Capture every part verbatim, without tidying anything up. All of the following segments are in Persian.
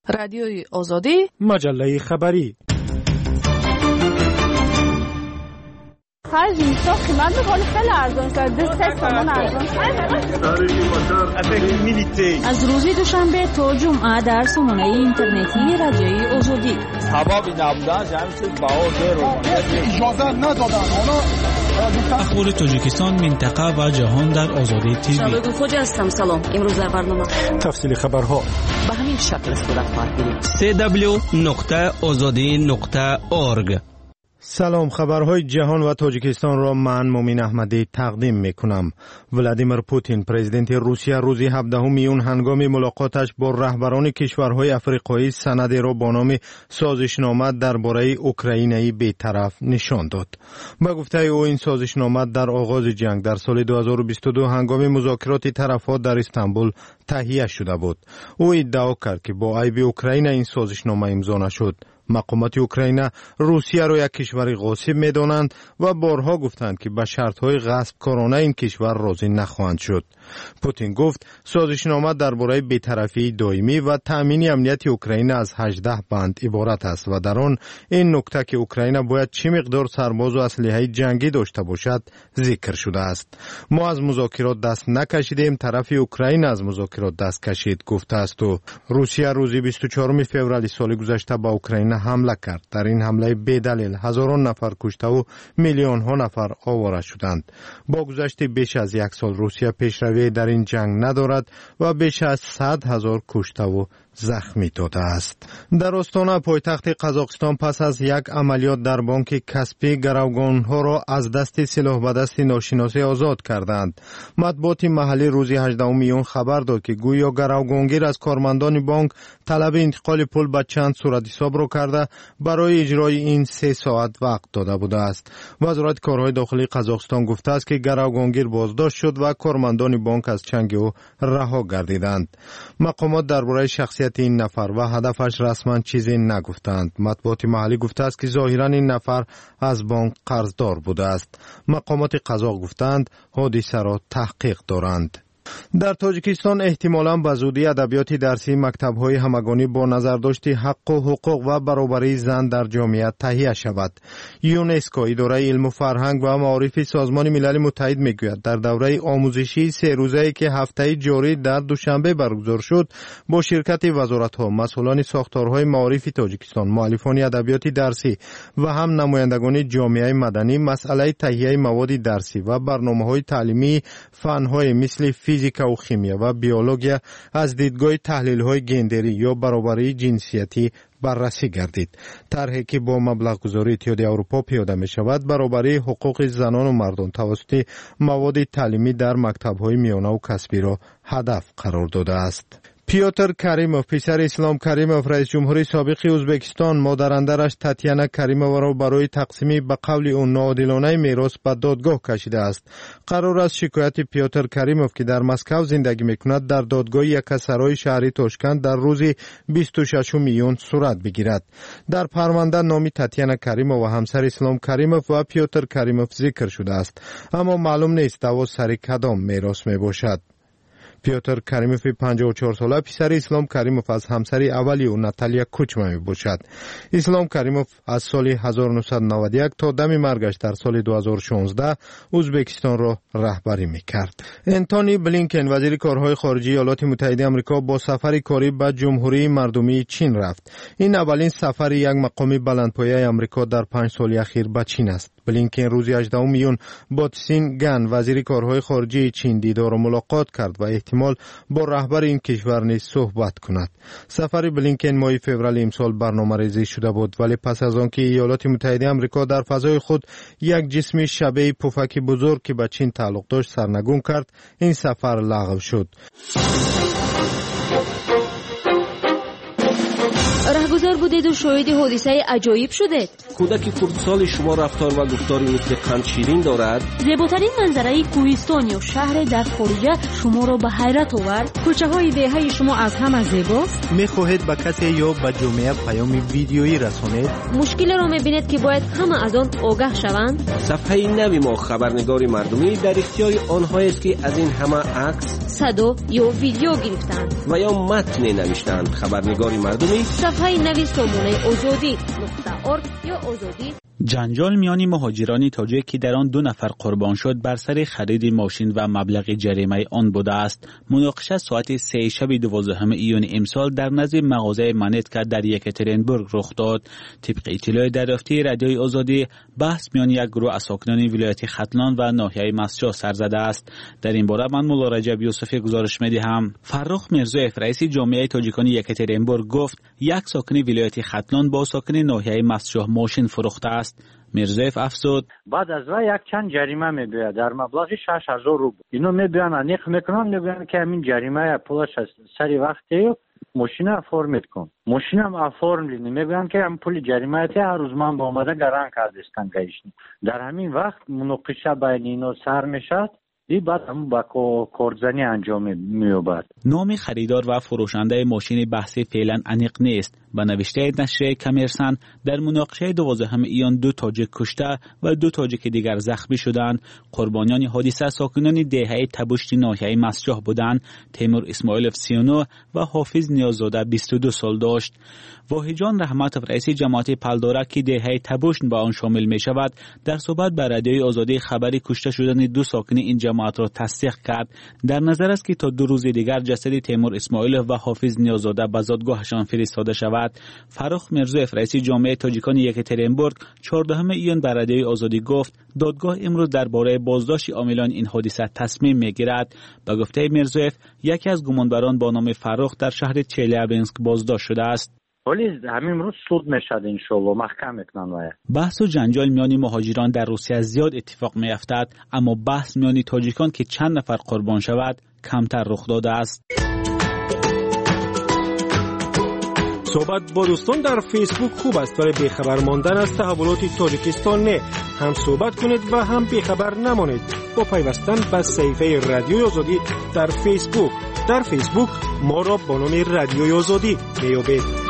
رادیوی آزادی، مجله خبری. خرج میسا قیمت بکنه خیلی ارزان شد. دسته سامان ارزان از روزی دوشنبه تا جمعه در سامانه اینترنتی رادیوی آزادی. حبابی نبودن جمعیت باور رو اجازه ندادن. حالا اخبار تاجیکستان، منطقه و جهان در آزادی تیوی. شبکه خوجا هستم. سلام. امروز در برنامه تفصیل خبرها به همین شکل صورت خواهد گرفت. دبلیو نقطه آزادی نقطه اورگ. سلام، خبرهای جهان و تاجیکستان را من مومین احمدی تقدیم می کنم. ولادیمیر پوتین پرزیدنت روسیه روز هفدهم میون هنگام ملاقاتش با رهبران کشورهای افریقایی سندی را با نام سازشنامه درباره اوکراینی بی‌طرف نشان داد. با گفته او این سازشنامه در آغاز جنگ در سال دو هزار و بیست و دو هنگام مذاکرات طرفها در استانبول تهیه شده بود. او ادعا کرد که با عیب اوکراین این سازشنامه امضا نشد. مقامات اوکراین روسیه را یک کشور غاصب می‌دانند و بارها گفتند که به شرط‌های غصب کارانه این کشور راضی نخواهند شد. پوتین گفت سازشنامه درباره بی‌طرفی دائمی و تأمین امنیت اوکراین از هجده بند عبارت است و در آن این نکته که اوکراین باید چه مقدار سرباز و اسلحه جنگی داشته باشد ذکر شده است. ما از مذاکرات دست نکشیدیم، طرف اوکراین از مذاکرات دست کشید، گفته است. و روسیه روز بیست و چهارم فوریه سال گذشته به اوکراین حمله کرد. در این حمله بدلیل هزاران نفر کشته و میلیون ها نفر آواره شدند. با گذشت بیش از یک سال روسیه پیشروی در این جنگ ندارد و بیش از صد هزار کشته و زخمی داده است. در استان پایتخت قزاقستان پس از یک عملیات در بانک کسپی گروگانها را از دست سلاح به دست ناشناسی آزاد کردند. مطبوعات محلی روز هجدهم میون خبر داد که گویا گروگانگیر از کارمندان بانک طلب انتقال پول به چند صورت حساب را کرده برای اجرای این سه ساعت وقت داده بوده است. وزارت کارهای داخلی قزاقستان گفته است که گروگانگیر بازداشت شد و کارمندان بانک از چنگ او رها گردیدند. مقامات درباره شخصیت این نفر و هدفش رسما چیزی نگفتند. مطبوعات محلی گفته است که ظاهرا این نفر از بانک قرضدار بوده است. مقامات قزاق گفتند حادثه را تحقیق دارند. در تاجیکستان احتمالاً به زودی ادبیات درسی مکتب‌های همگانی با نظرداشت حق و حقوق و برابری زن در جامعه تهیه شود. یونسکو، اداره علم و فرهنگ و معارف سازمان ملل متحد میگوید در دوره آموزشی سه روزه‌ای که هفته جاری در دوشنبه برگزار شد با شرکت وزارت‌ها، مسئولان ساختارهای معارف تاجیکستان، مؤلفان ادبیات درسی و هم نمایندگان جامعه مدنی مسئله تهیه مواد درسی و برنامه‌های تعلیمی فن‌های مثل فیزیک و شیمی و بیولوژی از دیدگاه تحلیل‌های گندری یا برابری جنسیتی بررسی گردید. طرحی که با مبلغ گذاری اتحادیه اروپا پیاده می شود برابری حقوق زنان و مردان توسط مواد تعلیمی در مکتب‌های میانه و کسبی را هدف قرار داده است. پیوتر کریموف، پسر اسلام کریموف، رئیس جمهوری سابق ازبکستان، مادراندرش تاتیانا کریمووا را برای تقسیم به قول او ناعادلانه میراث به دادگاه کشیده است. قرار است شکایت پیوتر کریموف که در مسکو زندگی میکند در دادگاه یکسرای شهری تاشکند در روز بیست و ششم میون صورت بگیرد. در پرونده نام تاتیانا کریمووا، همسر اسلام کریموف و پیوتر کریموف ذکر شده است، اما معلوم نیست دعوا سر کدام میراث می باشد. پیوتر کریموف پنجاه و چهار ساله پسر اسلام کریموف از همسر اولی او ناتالیا کوچما می باشد. اسلام کریموف از سال هزار و نهصد و نود و یک تا دم مرگش در سال دو هزار و شانزده ازبکستان را رهبری می کرد. انتونی بلینکن، وزیر کارهای خارجه ایالات متحده آمریکا، با سفر کاری به جمهوری مردمی چین رفت. این اولین سفر یک مقام بلندپایه آمریکا در پنج سال اخیر به چین است. بلینکن روز هجدهم میون با تسین گن، وزیر کارهای خارجه چین، دیدار و ملاقات کرد و احتمال با رهبر این کشور نیز صحبت کند. سفر بلینکن ماه فوریه امسال برنامه‌ریزی شده بود، ولی پس از آنکه ایالات متحده آمریکا در فضای خود یک جسم شبیه پفک بزرگ که به چین تعلق داشت سرنگون کرد، این سفر لغو شد. رهگذر بودید و شاهد حادثه عجایب شدید. کودک خردسال شما رفتار و گفتاری مثل قند شیرین دارد. زیباترین منظره کوهستان یا شهر در خارجه شما را به حیرت آورد. کوچه های دهه شما از همه زیباست. میخواهید به کسی یا به جامعه پیام ویدیویی رسانید؟ مشکل را میبینید که باید همه از آن آگاه شوند. صفحه نوی ما خبرنگار مردمی در اختیار آنهایی است که از این همه عکس، صدا یا ویدیو گرفتند و یا متن نوشتند. خبرنگار مردمی صفحه نوی سامانه آزادی نقطه ارگ یا آزادی. جنجال میان مهاجران تاجیک که در آن دو نفر قربان شد بر سر خرید ماشین و مبلغ جریمه آن بوده است. مناقشه ساعت سه شب دوازدهم ایون امسال در نزد مغازه منیتکا در یکاترینبورگ رخ داد. طبق اطلاع دریافتی رادیوی آزادی، بحث میان یک گروه از ساکنان ولایت ختلان و ناحیه مسجد سر زده است. در این باره من مولا رجب یوسفی گزارش می‌دهم. فرخ میرزویف رئیس جامعه تاجیکان یکاترینبورگ گفت یک ساکن ولایت ختلان با ساکن ناحیه مسجد ماشین فروخته است. میرزویف افزود بعد از و یک چند جریمه میگوید در مبلغ شش هزار روبل. اینو میگوین انیق میکنن، میگوین که همین جریمه پولش سری وقتی ماشین فرمت کن. ماشین هم افرملی میگوین که هم پول جریمه تی هر روز من با اومده گران کردستن گیشن. در همین وقت مناقشه بین اینا سر میشد. دی بعد هم با کارزنی انجام می‌یابد. نام خریدار و فروشنده ماشین بحثی فعلا انیق نیست. به نوشته نشریه کمرسن در مناقشه دوازدهم ایان دو تاجیک کشته و دو تاجیک دیگر زخمی شدند. قربانیان حادثه ساکنان دهه تبشت ناحیه مسجح بودند. تیمور اسماعیلوف سی و نه و حافظ نیاززاده بیست و دو سال داشت. واحجان رحمتوف رئیس جماعت پلداره که دهه تبشت به آن شامل می شود در صحبت به رادیوی آزادی خبری کشته شدن دو ساکن این جماعت را تصدیق کرد. در نظر است که تا دو روز دیگر جسد تیمور اسماعیلوف و حافظ نیاززاده به زادگاهشان فرستاده شود. فرخ میرزویف رئیس جامعه تاجیکان یکاترینبورگ چهاردهم ایون به رادیوی آزادی گفت دادگاه امروز درباره بازداشت عاملان این حادثه تصمیم میگیرد. به گفته میرزویف یکی از گمانبران با نام فرخ در شهر چلیابینسک بازداشت شده است. ولی همین روز سود میشد ان شاء الله محکم میکنن. بحث و جنجال میان مهاجران در روسیه زیاد اتفاق میافتد، اما بحث میان تاجیکان که چند نفر قربان شود کمتر رخ داده است. صحبت با دوستان در فیسبوک خوب است، ولی بیخبر ماندن از تحولات تاجیکستان نه. هم صحبت کنید و هم بیخبر نمانید با پیوستن به صفحه رادیوی آزادی در فیسبوک. در فیسبوک ما را با نام رادیوی آزادی میابید.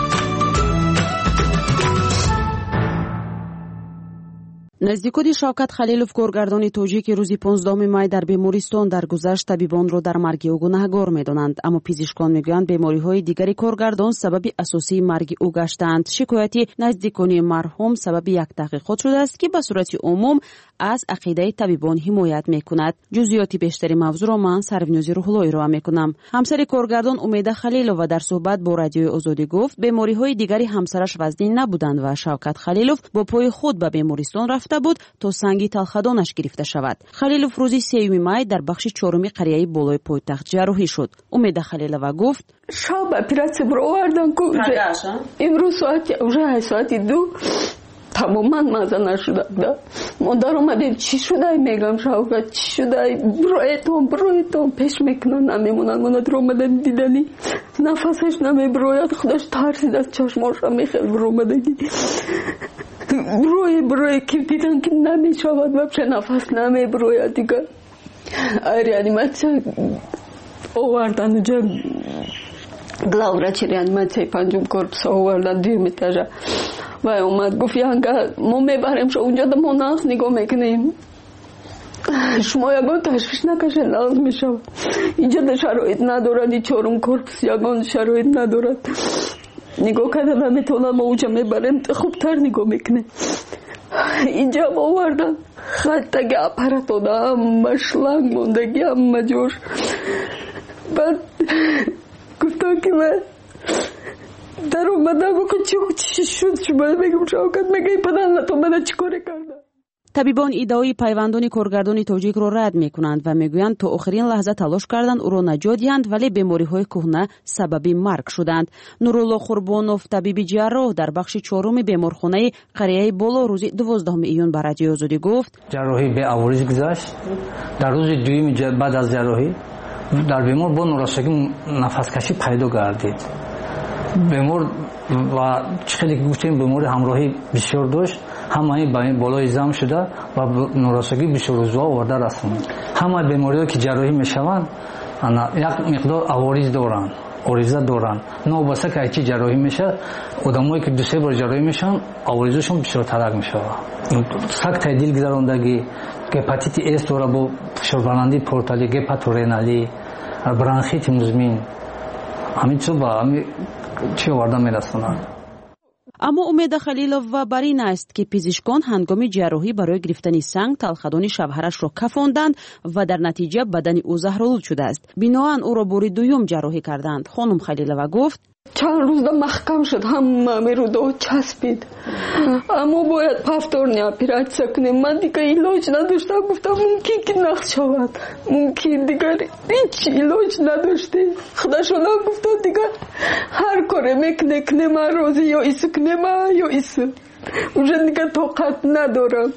نزدیکود شوکت خلیلوف کارگردان تاجیک روز پانزدهم می در بیمارستان درگذشت طبیبان را در مرگ او گناهکار می‌دانند، اما پزشکان میگویند بیماری‌های دیگری کارگردان سبب اساسی مرگ او گشتند. شکایتی نزدیکان مرحوم سبب یک تحقیقات شده است که به صورت عموم از عقیده طبیبان حمایت می‌کند. جزئیات بیشتری موضوع را من سرونوزی روح‌الله ارائه می‌کنم. همسر کارگردان امید خلیلوف در صحبت با رادیوی آزادی گفت بیماری‌های دیگری همسرش وزنی نبودند و شوکت خلیلوف با پای خود به بیمارستان رفته بود تا سنگی تلخدانش گرفته شود. خلیلوف روز سوم می در بخش چهارمی قریه بالای پایتخت جراحی شد. امید خلیلوف گفت شب اپراسیون رو آوردن که امروز ساعت уже ساعت دو تماما مزه نشده. مادر اومده چی شده؟ میگم شوکت چی شده؟ برایتون برایتون پیش میکنن نمیمونن. مادر اومده دیدنی نفسش نمیبراید، خودش ترسید از چشماش میخواد برومدگی بروی بروی که دیدن که نمیشود و بشه نفس نمیبروید دیگه. ریانیماسیون آوردن اونجا گلاورچی ریانیماسیون پنجم کورپس آوردن دیر میتاجه و اومد گفت یانگه ما میبریم شو اونجا دمو نقص نگاه میکنیم شما یگان تشویش نکشه نقص میشه. اینجا ده شرایط ندارد، چهارم کورپس یگان شرایط ندارد. نگاه کردن نمیتونن ما اونجا میبریم خوبتر نگاه میکنه. اینجا ما آوردن خطه گه اپراتونه هم مشلنگ موندگی هم مجور. بعد گفتم که من در اومده بکن چی شد شما بگم شوکت میگه پدر نتون بده چی کاره کردن. طبیبان ادعای پیوندان کارگردان تاجیک را رد میکنند و میگویند تا آخرین لحظه تلاش کردند او را نجات دهند، ولی بیماری‌های کهنه سبب مرگ شدند. نورالله قربانوف طبیب جراح در بخش چهارم بیمارخانه قریه بالا روز دوازدهم ایون به رادیوی آزادی گفت جراحی به عوارض گذشت. در روز دوم بعد از جراحی در بیمار با نوراسگی نفس کشی پیدا گردید. بیمار و خیلی گفتیم بیماری همراهی بسیار داشت، همه بالای زم شده و نوراسگی بسیار روزها آورده رسوند. همه بیماری‌ها که جراحی میشوند یک مقدار عوارض دارند، عارضه دارند. نوبسته که چی جراحی میشه، آدمایی که دو سه بار جراحی میشن عوارضشون بسیار ترک میشه. سخت دل گذراندگی، هپاتیت اس داره با فشاربلندی پورتالی، هپاتورینالی، برانخیت مزمن، همین چیزا با همین چی آورده میرسونند. اما امید خلیلووا بر این است که پزشکان هنگام جراحی برای گرفتن سنگ تلخدان شوهرش را کفاندند و در نتیجه بدن او زهرآلود شده است. بنابراین او را بار دوم جراحی کردند. خانم خلیلووا گفت چند روز دا محکم شد، همه رو دا چسبید، اما باید پفتورنی اپراسیون کنیم. من دیگه علاج نداشتم، گفتم ممکن که نقص شود، ممکن دیگر هیچ علاج نداشته. خدا شما گفته دیگه هر کاری میکنه کنه، من روزی یا ایسو کنه من یا ایسو اونجا دیگه طاقت ندارم.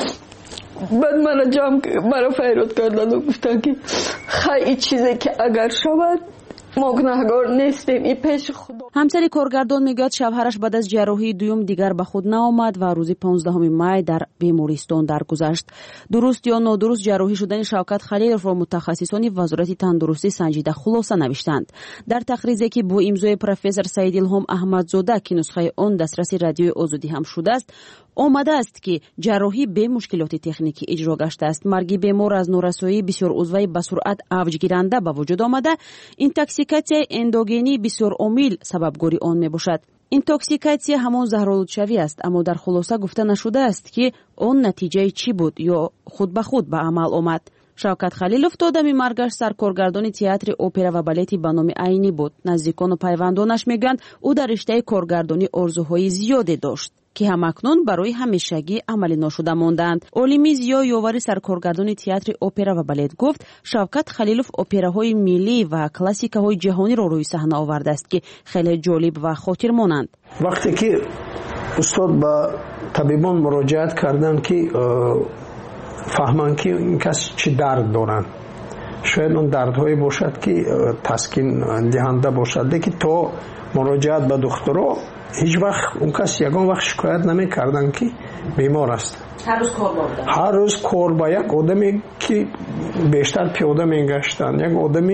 بعد من جمع مرا فیراد کردن و گفتن که خیلی چیزی که اگر شود ما گناهگار نیستیم، این پیش خدا. همسر کارگردان میگوید شوهرش بعد از جراحی دوم دیگر به خود نآمد و روز پانزدهم می در بیمارستان درگذشت. درست یا نادرست جراحی شدن شوکت خلیلوف را متخصصان وزارت تندرستی سنجیده خلاصه نوشتند. در تقریری که با امضای پروفسور سعید الهام احمدزاده که نسخه آن دسترسی رادیوی آزادی هم شده است، آمده است که جراحی به مشکلات تکنیکی اجرا گشته است. مرگ بیمار از نورسایی بسیار عضوی به سرعت اوج گیرنده به وجود آمده. اینتوکسیکاسیون اندوگنی بسیار عامل سببگوری آن می باشد. اینتوکسیکاسیون همان زهرآلودشوی است، اما در خلاصه گفته نشده است که آن نتیجه چی بود یا خود به خود به عمل آمد. شوکت خلیلوف تا دم مرگش سرکارگردان تئاتر اپرا و بالتی به نام عینی بود. نزدیکان و پیوندانش میگویند او در رشته کارگردانی آرزوهای زیادی داشت که همکنون برای همیشگی عملی نشده ماندند. عالمی زیا یاور سرکارگردان تئاتر اپرا و بالت گفت شوکت خلیلوف اپراهای ملی و کلاسیک‌های جهانی را روی صحنه آورده است که خیلی جالب و خاطرمانند. وقتی که استاد با طبیبان مراجعت کردن که فهمن که این کس چی درد دارن، شاید اون دردهایی باشد که تسکین دهنده باشد، لیکن تو مراجعت به دکترها هیچ وقت اون کس یگان وقت شکایت نمی کردن که بیمار است. هر روز کار بردن. هر روز کار با یک آدمی که بیشتر پیاده می گشتن، یک آدمی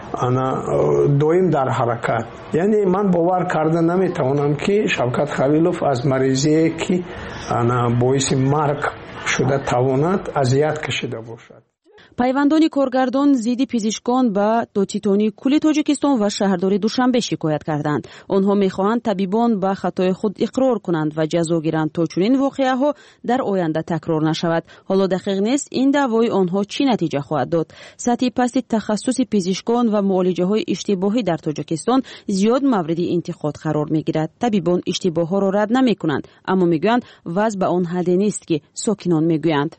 دویم در حرکت. یعنی من باور کرده نمی توانم که شوکت خلیلوف از مریضی که باعث مرگ شده تواند اذیت کشیده باشد. پیوندان کارگردان ضد پزشکان به دوتیتونی کل تاجیکستان و شهرداری دوشنبه شکایت کردند. آنها میخواهند طبیبان به خطای خود اقرار کنند و جزا گیرند تا چنین واقعه ها در آینده تکرار نشود. حالا دقیق نیست این دعوای آنها چی نتیجه خواهد داد. سطح پست تخصص پزشکان و معالجه های اشتباهی در تاجیکستان زیاد مورد انتقاد قرار میگیرد. طبیبان اشتباه ها را رد نمی کنند، اما میگویند وضع به آن حد نیست که ساکنان میگویند.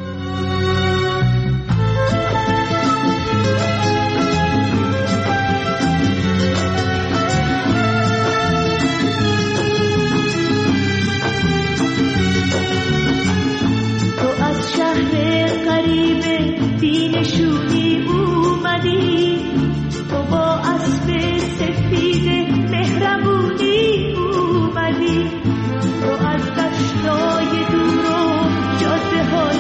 نشونی اومدی تو با اسب سفید مهربونی اومدی تو از دشتای دور و جاده های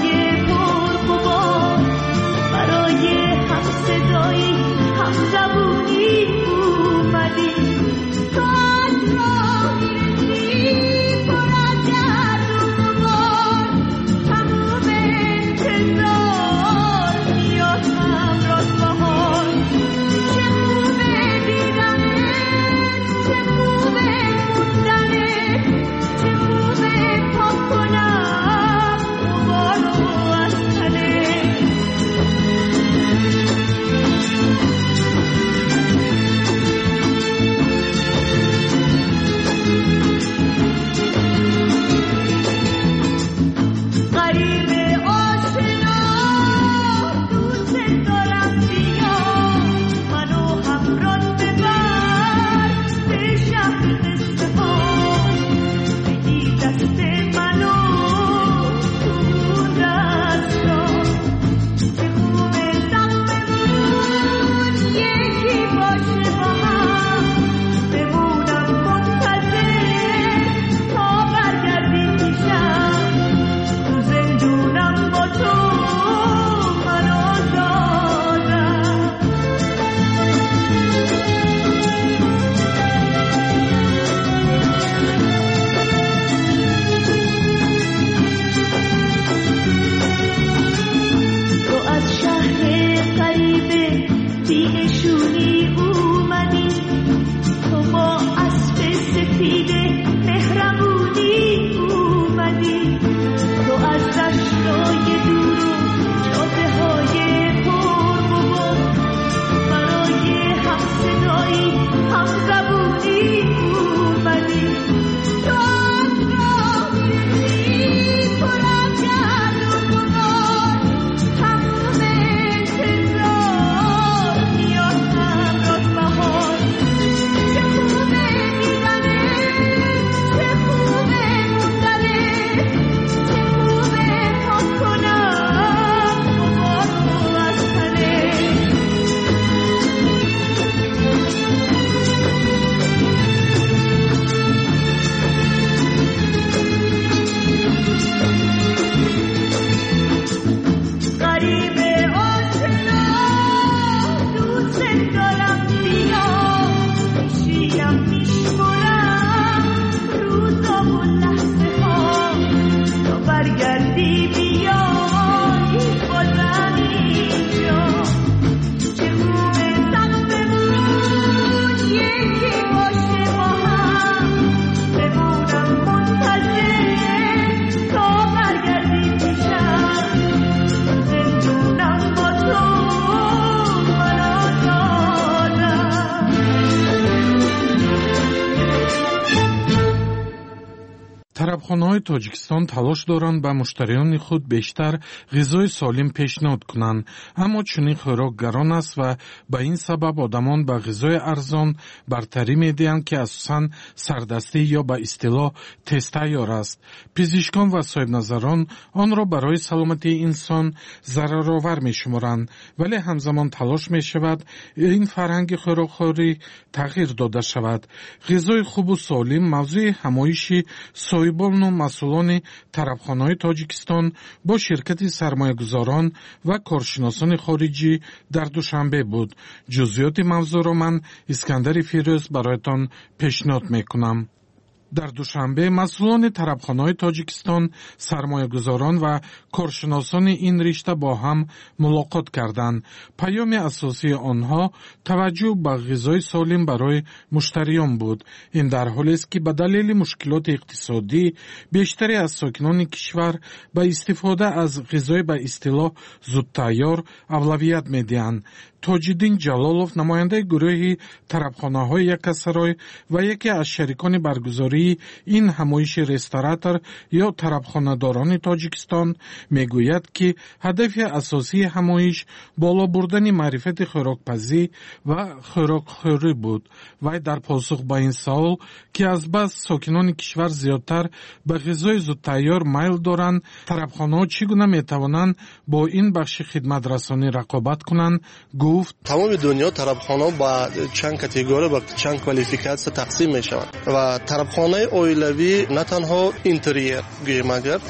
тарабхонаҳои тоҷикистон талош доранд ба муштариёни худ бештар ғизои солим пешниҳод кунанд, аммо чунин хӯрок гарон аст ва ба ин сабаб одамон ба ғизои арзон бартарӣ медиҳанд, ки асосан сардастӣ ё ба истилоҳ тезтайёр аст. пизишкон ва соҳибназарон онро барои саломатии инсон зараровар мешуморанд, вале ҳамзамон талош мешавад ин фарҳанги хӯрокхӯрӣ тағйир дода шавад. ғизои хубу солим мавзӯи ҳамоиши соҳибону масъулони тарабхонаҳои тоҷикистон бо ширкати сармоягузорон ва коршиносони хориҷӣ дар душанбе буд. ҷузъиёти мавзӯъро ман Искандари Фирӯз бароятон пешниҳод мекунам. дар душанбе масъулони тарабхонаҳои тоҷикистон, сармоягузорон ва коршиносони ин ришта бо ҳам мулоқот карданд. паёми асосии онҳо таваҷҷӯҳ ба ғизои солим барои муштариён буд. ин дар ҳолест, ки ба далели мушкилоти иқтисодӣ бештаре аз сокинони кишвар ба истифода аз ғизои ба истилоҳ зудтайёр авлавият медиҳанд. тоҷиддин ҷалолов, намояндаи гурӯҳи тарабхонаҳои Якасарой ва яке аз шарикони баргузории ин ҳамоиши ресторатор ё тарабхонадорони Тоҷикистон, мегӯяд, ки ҳадафи асосии ҳамоиш боло бурдани маърифати хӯрокпазӣ ва хӯрокхӯрӣ буд. вай дар посух ба ин савол, ки азбас сокинони кишвар зиёдтар ба ғизои зудтайёр майл доранд, тарабхонаҳо чӣ гуна метавонанд бо ин бахши хидматрасонӣ рақобат кунанд, гуфт: тамоми дунё тарабхонаҳо ба чанд категория, ба чанд квалификатсия тақсим мешаванд ва тарабхонаи оилавӣ на танҳо интерьер гӯем агар,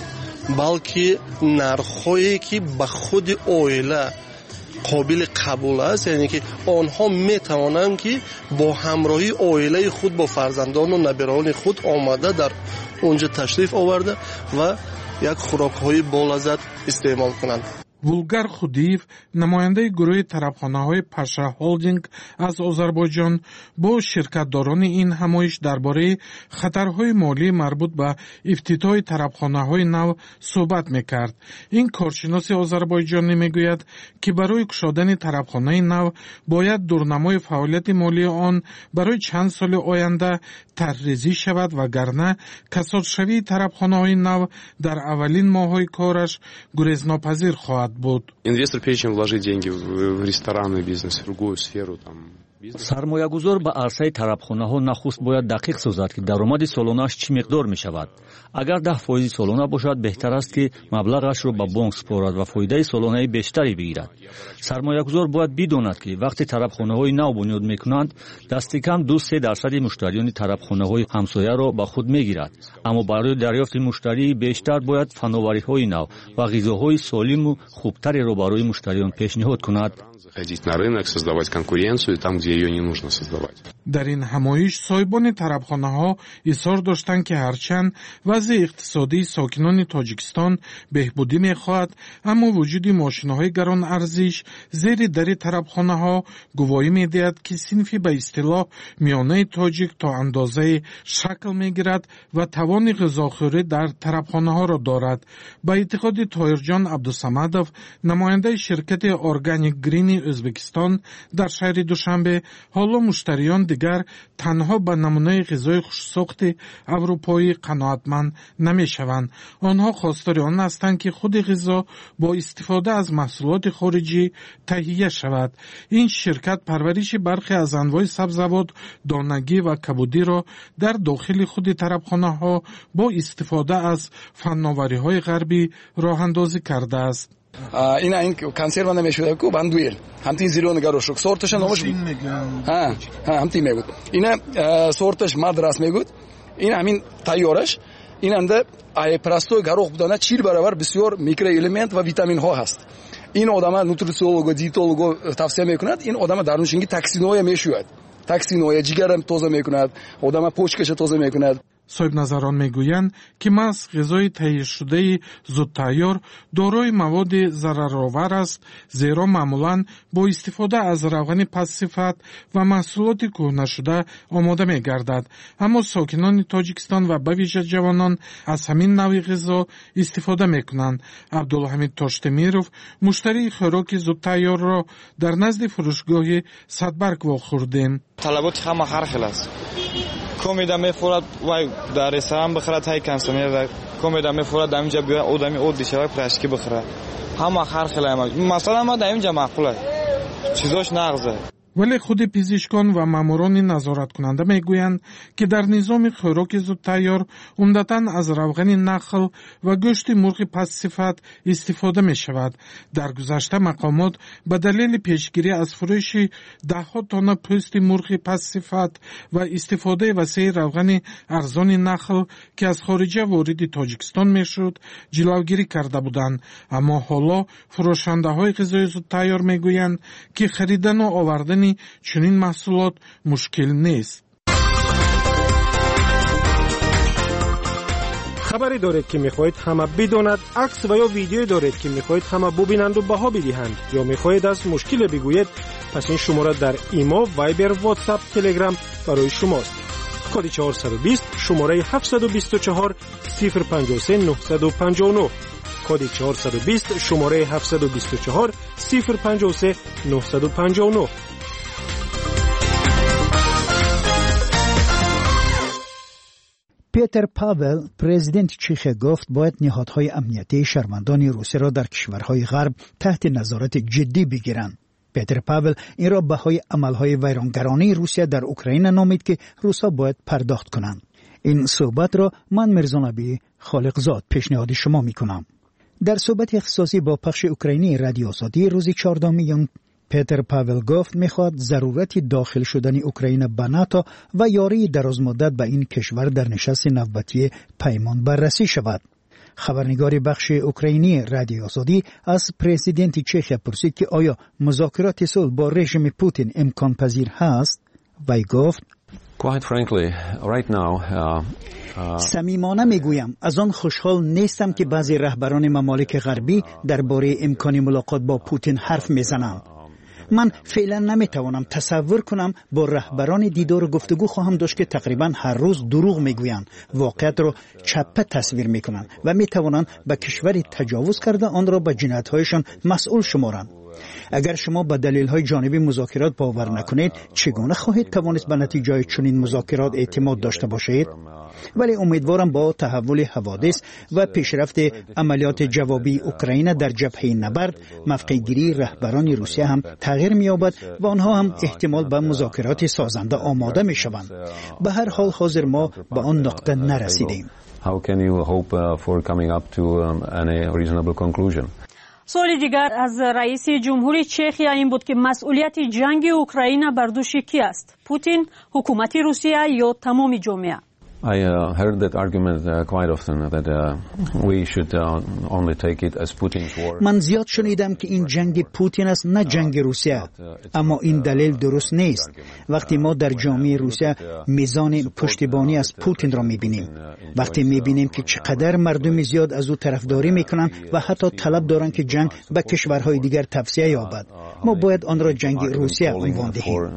балки нархҳое ки ба худи оила қобили қабул аст, яъне ки онҳо метавонанд ки бо ҳамроҳии оилаи худ, бо фарзандону набираони худ омада дар онҷа ташриф оварда ва як хӯрокҳои болаззат истеъмол кунанд. Вулгар Худиев, намояндаи гурӯҳи тарабхонаҳои Паша Холдинг аз Озарбойҷон, бо ширкатдорони ин ҳамоиш дар бораи хатарҳои молӣ марбут ба ифтитоҳи тарабхонаҳои нав суҳбат мекард. Ин коршиноси озарбойҷонӣ мегӯяд, ки барои кушодани тарабхонаи нав бояд дурнамои фаъолияти молии он барои чанд соли оянда тарҳрезӣ шавад, вагарна касодшавии тарабхонаҳои нав дар аввалин моҳҳои кораш гурезнопазир хоҳад буд. Инвестор, прежде чем вложить деньги в ресторанный бизнес, в другую сферу, там, сармоягузор ба арсаи тарабхонаҳо нахуст бояд дақиқ созад, ки даромади солонааш чӣ миқдор мешавад. агар даҳ фоизи солона бошад, беҳтар аст, ки маблағашро ба бонк спорад ва фоидаи солонаи бештаре бигирад. сармоягузор бояд бидонад, ки вақте тарабхонаҳои нав бунёд мекунанд, дасти кам ду-се дарсади муштариёни тарабхонаҳои ҳамсояро ба худ мегирад. аммо барои дарёфти муштарии бештар бояд фановариҳои нав ва ғизоҳои солиму хубтареро барои муштариён пешниҳод кунад. Заходить на рынок, создавать конкуренцию там, где ее не нужно создавать. дар ин ҳамоиш соҳибони тарабхонаҳо изҳор доштанд, ки ҳарчанд вазъи иқтисодии сокинони Тоҷикистон беҳбудӣ мехоҳад, аммо вуҷуди мошинаҳои гаронарзиш зери дари тарабхонаҳо гувоҳӣ медиҳад, ки синфи ба истилоҳ миёнаи тоҷик то андозае шакл мегирад ва тавони ғизохӯрӣ дар тарабхонаҳоро дорад. ба эътиқоди Тоҳирҷон Абдусамадов, намояндаи ширкати Organic Green O'zbekiston дар шаҳри Душанбе, ҳоло муштариён дигар танҳо ба намунаи ғизои хушсохти аврупоӣ қаноатманд намешаванд. онҳо хостори он ҳастанд, ки худи ғизо бо истифода аз маҳсулоти хориҷӣ таҳия шавад. ин ширкат парвариши бархе аз анвои сабзавот, донагӣ ва кабудиро дар дохили худи тарабхонаҳо бо истифода аз фанновариҳои ғарбӣ роҳандозӣ кардааст. Ина ин консерва намешуда ку бандуэл ҳамтин зелёный горошок сорташа номаш ҳа ҳа ҳамтин мегуд ина сорташ мадрас мегуд ин ҳамин тайёраш инанда ай простой горох будана чил баробар бисёр микроэлемент ва витаминҳо ҳаст. ин одама нутрициолого диетолого тавсия мекунад. ин одама дар нӯшинги токсиноя мешӯяд, токсиноя ҷигарам тоза мекунад, одама почкаша тоза мекунад. соҳибназарон мегӯянд, ки маҳз ғизои таҳияшудаи зудтайёр дорои маводи зараровар аст, зеро маъмулан бо истифода аз равғани пастсифат ва маҳсулоти кӯҳнашуда омода мегардад. аммо сокинони Тоҷикистон ва ба виҷа ҷавонон аз ҳамин навъи ғизо истифода мекунанд. Абдулҳамид Тоштемиров муштарии хӯроки зудтайёрро дар назди фурӯшгоҳи Садбарг вохӯрдем. талаботи ҳама ҳар хел аст. کمیدا میفورد وای در رستوران بخره تای کنسومر کمیدا میفورد همینجا بیا آدمی عادی شوی پلاسیکی بخره همه آخر خیلی مثلا ما در اینجا معقوله چیزاش نغزه. ولی خود پزشکان و ماموران نظارت کننده میگویند که در نظام خوراک زودتیار عمدتاً از روغن نخل و گوشت مرغ پست صفت استفاده می شود. در گذشته مقامات به دلیل پیشگیری از فروش ده ها تن پوست مرغ پست صفت و استفاده وسیع روغن ارزان نخل که از خارجه وارد تاجیکستان می شد جلوگیری کرده بودند. اما حالا فروشنده های غذای زودتیار میگویند که خریدن و آوردن چنین محصولات مشکل نیست. خبری دارید که میخواهید همه بداند، عکس و یا ویدیو دارید که میخواهید همه ببینند و بها بدهند، یا میخواهید از مشکل بگویید، پس این شماره در ایما، وایبر، واتساپ، تلگرام برای شماست. کد چهارصد و بیست شماره هفتصد و بیست و چهار صفر پنجاه و سه نهصد و پنجاه و نه. کد چهارصد و بیست شماره هفتصد و بیست و چهار صفر پنجاه و سه نهصد و پنجاه و نه. پیتر پاول پرزیدنت چیخ گفت باید نهادهای امنیتی شهروندان روسیه را در کشورهای غرب تحت نظارت جدی بگیرند. پیتر پاول این را بهای عملهای ویرانگرانه روسیه در اوکراین نامید که روسا باید پرداخت کنند. این صحبت را من مرزانبی خالقزاد پیشنهاد شما می کنم. در صحبت اختصاصی با پخش اوکراینی رادیو آزادی روز چهاردهم ژانویه پیتر پاول گفت میخواد ضرورت داخل شدن اوکراین به ناتو و یاری درازمدت به این کشور در نشست نوبتی پیمان بررسی شود. خبرنگار بخش اوکراینی رادیو آزادی از پرزیدنت چیخ پرسید که آیا مذاکرات صلح با رژیم پوتین امکان پذیر هست؟ وی گفت Quite frankly, right now, uh, uh, صمیمانه میگویم از آن خوشحال نیستم که بعضی رهبران ممالک غربی درباره امکان ملاقات با پوتین حرف میزنند. من فعلا نمیتوانم تصور کنم با رهبران دیدار و گفتگو خواهم داشت که تقریبا هر روز دروغ میگویند، واقعیت را چپه تصویر میکنند و میتوانند به کشوری تجاوز کرده آن را به جنایت‌هایشان مسئول شمارند. اگر شما به دلیل‌های جانبی مذاکرات باور نکنید، چگونه خواهید توانست به نتیجه چنین مذاکرات اعتماد داشته باشید؟ ولی امیدوارم با تحول حوادث و پیشرفت عملیات جوابی اوکراین در جبهه نبرد، موقع‌گیری رهبران روسیه هم تغییر می‌یابد و آنها هم احتمال به مذاکرات سازنده آماده می‌شوند. به هر حال حاضر ما به آن نقطه نرسیدیم. How can you hope uh, for coming up to um, any reasonable conclusion? سوال دیگر از رئیس جمهوری چخیا این بود که مسئولیت جنگ اوکراین بر دوش کی است؟ پوتین، حکومت روسیه یا تمام جامعه؟ I uh, heard that argument uh, quite often that uh, we should uh, only take it as Putin's war. من زیاد شنیدم که این جنگ پوتین است نه جنگ روسیه، اما این دلیل درست نیست. وقتی ما در جامعه روسیه میزان پشتیبانی از پوتین را میبینیم، وقتی میبینیم که چقدر مردم زیاد از او طرفداری میکنند و حتی طلب دارند که جنگ به کشورهای دیگر توسعه یابد، ما باید آن را جنگ روسیه عنوان دهیم.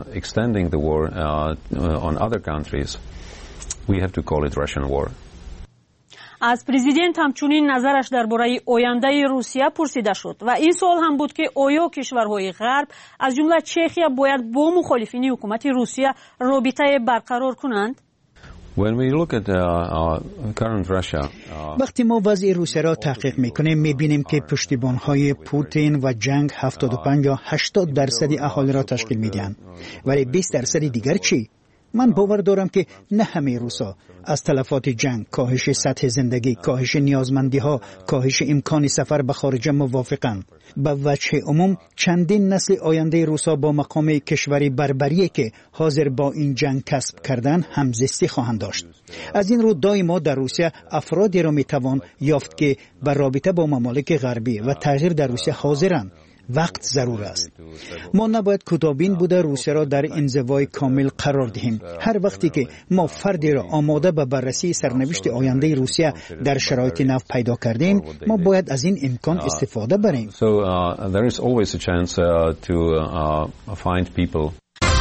We have to call it Russian war. از پرزیدنت همچنین نظرش درباره آینده روسیه پرسیده شد و این سوال هم بود که آیا کشورهای غرب از جمله چخیا باید با مخالفین حکومت روسیه رابطه برقرار کنند؟ When we look at uh, current Russia, uh, وقتی ما وضع روسیه را تحقیق میکنیم میبینیم که پشتیبانهای پوتین و جنگ هفتاد و پنج تا هشتاد درصد اهالی را تشکیل میدهند. ولی بیست درصد دیگر چی؟ من باور دارم که نه همه روسا از تلفات جنگ، کاهش سطح زندگی، کاهش نیازمندی ها، کاهش امکان سفر به خارج موافقند. به وجه عموم چندین نسل آینده روسا با مقام کشوری بربری که حاضر با این جنگ کسب کردن همزیستی خواهند داشت. از این رو دائما در روسیه افرادی را میتوان یافت که بر رابطه با ممالک غربی و تغییر در روسیه حاضرند. وقت ضرور است. ما نباید کوتاه‌بین بوده روسیه را در انزوای کامل قرار دهیم. هر وقتی که ما فردی را آماده به بررسی سرنوشت آینده روسیه در شرایط نو پیدا کردیم، ما باید از این امکان استفاده بریم. So uh, there is always a chance uh, to uh, find people.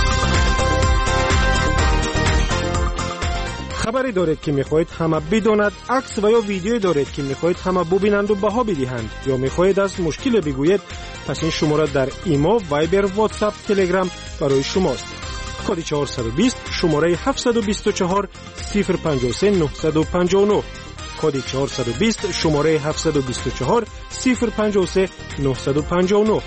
خبری دارید که میخواهید همه بداند، عکس و یا ویدیو دارید که میخواهید همه ببینند و بها بدهند، یا میخواهید از مشکل بگویید، پس این شماره در ایما، وایبر، واتساپ، تلگرام برای شماست. کد چهارصد و بیست شماره هفتصد و بیست و چهار صفر پنجاه و سه نهصد و پنجاه و نه کد چهارصد و بیست شماره هفتصد و بیست و چهار صفر پنجاه و سه نهصد و پنجاه و نه.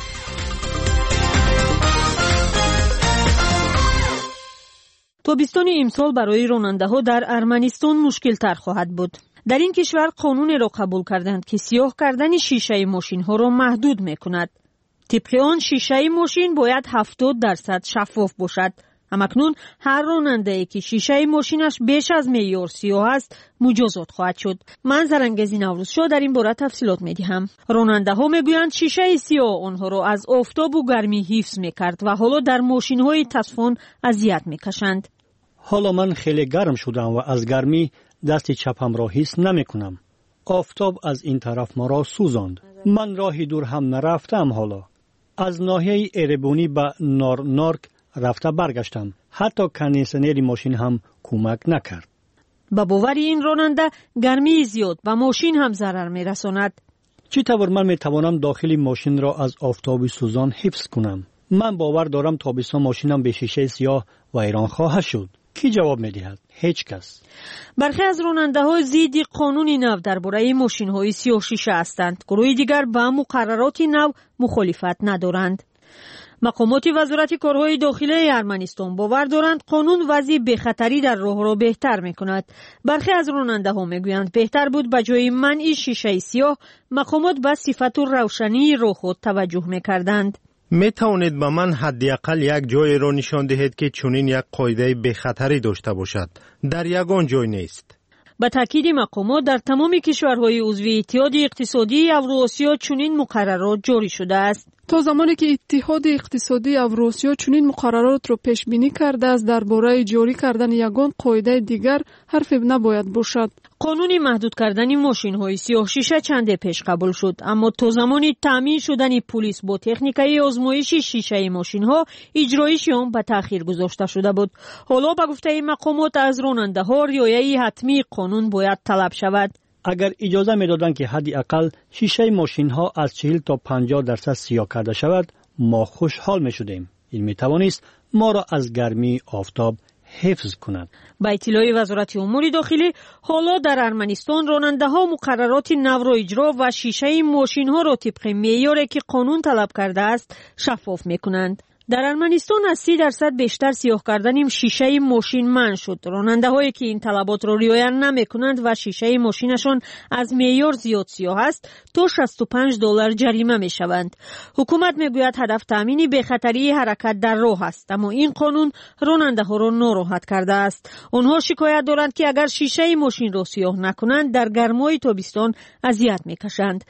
تابستان امسال برای راننده‌ها در ارمنستان مشکل‌تر خواهد بود. در این کشور قانون را قبول کردند که سیاه کردن شیشه ماشین‌ها را محدود می‌کند. طبق آن شیشه ماشین باید هفتاد درصد شفاف باشد. همکنون هر راننده‌ای که شیشه ماشینش بیش از معیار سیاه است مجازات خواهد شد. من زرنگزی نوروزشاه در این باره تفصیلات می‌دهم. راننده‌ها می‌گویند شیشه سیاه آنها را از آفتاب و گرمی حفظ می‌کرد و حالا در ماشین‌های تصفن اذیت می‌کشند. حالا من خیلی گرم شدم و از گرمی دست چپم را حس نمی‌کنم. آفتاب از این طرف ما را سوزاند. من راهی دور هم نرفتم. حالا از ناحیه ایربونی به نارنارک رفته برگشتم. حتی کندیشنر ماشین هم کمک نکرد. با باور این راننده گرمی زیاد به ماشین هم ضرر می‌رساند. چطور من می‌توانم داخل ماشین را از آفتاب سوزان حفظ کنم؟ من باور دارم تابستان ماشینم به شیشه سیاه ویران خواهد شد. کی جواب می‌دهد؟ هیچ کس. برخی از راننده‌ها ضد قانون نو درباره ماشین‌های سیاه شیشه هستند. گروه دیگر با مقررات نو مخالفت ندارند. مقامات وزارت کارهای داخلی ارمنستان باور دارند قانون وضع بخطری در راه را بهتر می‌کند. برخی از راننده‌ها می‌گویند بهتر بود به جای منع شیشه سیاه مقامات به صفت و روشنی راه خود توجه می‌کردند. می توانید به من حداقل یک جای را نشان دهید که چنین یک قاعده بخطری داشته باشد؟ در یگان جای نیست. با تاکید مقامات در تمام کشورهای عضو اتحاد اقتصادی اوراسیا چنین مقررات جاری شده است. تا زمانی که اتحاد اقتصادی اوراسیا چنین مقررات را پیش بینی کرده است درباره جاری کردن یگان قاعده دیگر حرف نباید باشد. قانون محدود کردن ماشین‌های سیاه شیشه چند پیش قبول شد، اما تا زمانی تامین شدن پلیس با تکنیکای آزمایش شیشه ماشین‌ها اجرایش آن به تأخیر گذاشته شده بود. حالا به گفته مقامات از راننده‌ها رعایت حتمی قانون باید طلب شود. اگر اجازه می‌دادند که حداقل شیشه ماشین‌ها از چهل تا پنجاه درصد سیاه کرده شود، ما خوشحال می‌شدیم. این می‌توانست ما را از گرمی آفتاب حفظ کند. با اطلاع وزارت امور داخلی حالا در ارمنستان راننده‌ها مقررات نو را اجرا و شیشه ماشین‌ها را طبق معیاری که قانون طلب کرده است شفاف می‌کنند. در ارمنستان از سی درصد بیشتر سیاه کردن شیشه ماشین منع شد. راننده‌هایی که این طلبات را رعایت نمی‌کنند و شیشه ماشینشان از معیار زیاد سیاه است تا شصت و پنج دلار جریمه می‌شوند. حکومت می‌گوید هدف تامین بخطری حرکت در راه است، اما این قانون راننده‌ها را ناراحت کرده است. آنها شکایت دارند که اگر شیشه ماشین را سیاه نکنند در گرمای تابستان اذیت می‌کشند.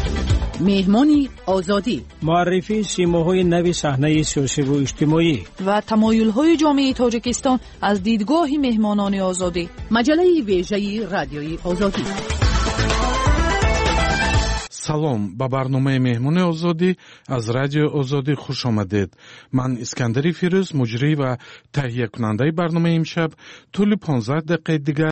مهمانی آزادی، معرفی سیماهای نوی صحنه سیاسی و اجتماعی و تمایل‌های جامعه تاجیکستان از دیدگاه مهمانان آزادی. مجله ویژه رادیوی آزادی. салом ба барномаи меҳмони озодӣ аз радиои озодӣ хуш омадед. ман искандари фирӯз муҷрӣ ва таҳиякунандаи барномаи имшаб тӯли понздаҳ дақиқаи дигар